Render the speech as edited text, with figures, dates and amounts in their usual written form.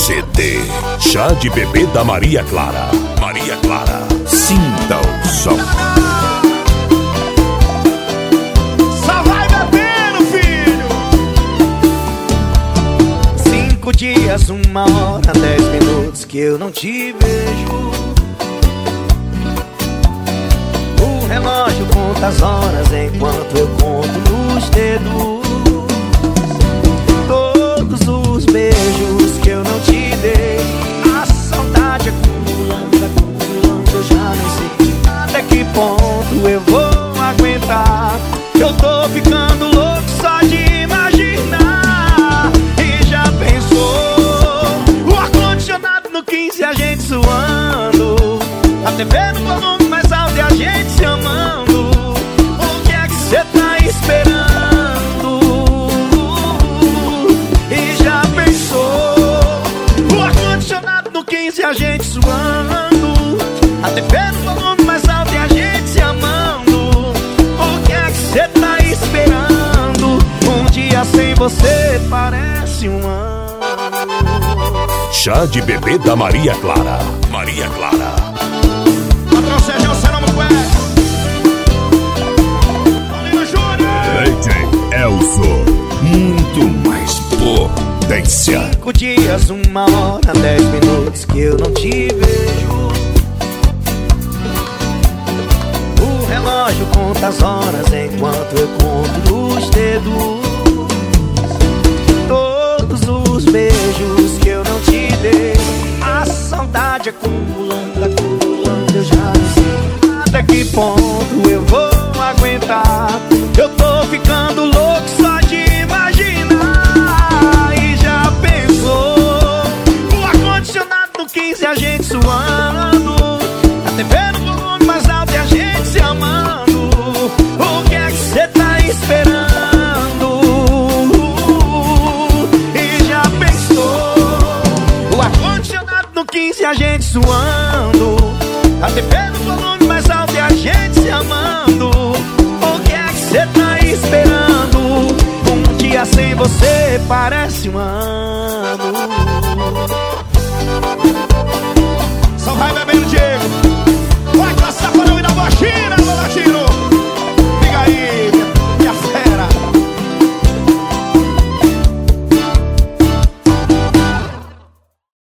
CD Chá de Bebê da Maria Clara. Maria Clara, sinta o som. Só vai bebendo, filho. 5 dias, 1 hora, 10 minutos que eu não te vejo. O relógio conta as horas enquanto eu conto nos dedos. Todos os beijos que eu não te dei, a saudade acumulando, acumulando, eu já não sei até que ponto eu vou aguentar. Eu tô ficando louco só de imaginar. E já pensou, o ar-condicionado no 15, a gente suando, a TV no volume mais alto e a gente se amando. O que é que cê tá esperando? E já pensou, o ar-condicionado no 15, a gente suando, a TV no volume mais alto e a gente se amando. O que é que cê tá esperando? Um dia sem você parece um ano. Chá de Bebê da Maria Clara. Maria Clara. Patrão Sérgio, seu nome é Paulino Júnior. DJ Elzo. Muito mais potência. 5 dias, 1 hora, 10 minutos que eu não te vejo. O relógio conta as horas enquanto eu conto nos dedos. Todos os beijos que eu não te dei, a saudade acumulando, acumulando, eu já não sei até que ponto eu vou aguentar. Eu tô ficando louco só de imaginar. E já pensou, o ar-condicionado no 15, a gente suando, a TV no volume mais alto e a gente se amando. O que é que cê tá esperando? E já pensou, o ar-condicionado no 15, a gente suando, a TV no volume mais alto e a gente se amando. O que é que cê tá esperando? Um dia sem você parece um ano.